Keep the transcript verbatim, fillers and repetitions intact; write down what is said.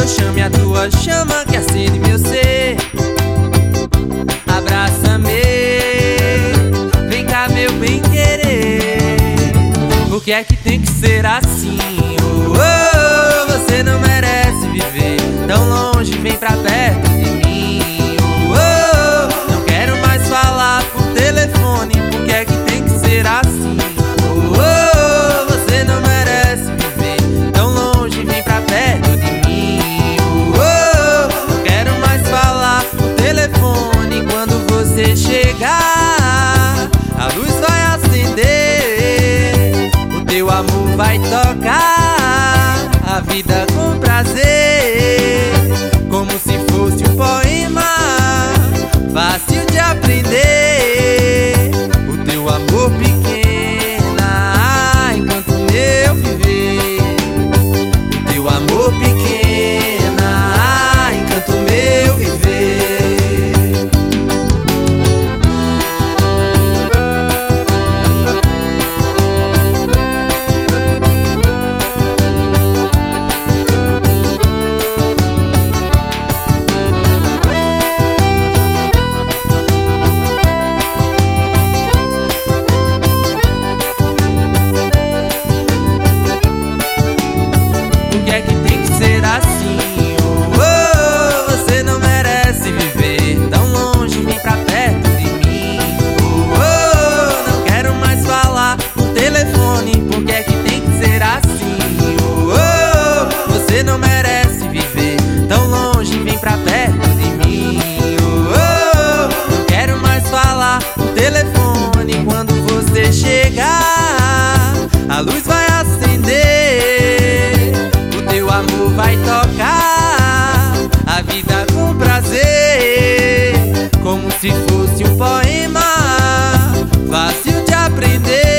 eu chame a tua chama que acende meu ser. Abraça-me, vem cá meu bem querer. Por que é que tem que ser assim? Oh, oh, você não merece viver tão longe, vem pra perto de mim. Oh, oh, não quero mais falar por telefone. Por que é que tem que ser assim? Oh, oh, você não merece viver tão longe, vem pra perto de mim. Oh, oh, não quero mais falar por telefone. Quando você chegar, a luz vai acender, o teu amor vai tocar a vida com prazer, como se fosse um poema fácil de aprender. O teu amor pequena, enquanto eu viver. O teu amor pequena, enquanto meu viver. Por que é que tem que ser assim? Oh, oh, você não merece viver tão longe, vem pra perto de mim. Oh, oh, não quero mais falar no telefone. Por que é que tem que ser assim? Oh, oh, você não merece viver tão longe, vem pra perto de mim. Oh, oh, não quero mais falar no telefone. Quando você chegar, a luz vai acender, teu amor vai tocar a vida com prazer, como se fosse um poema fácil de aprender.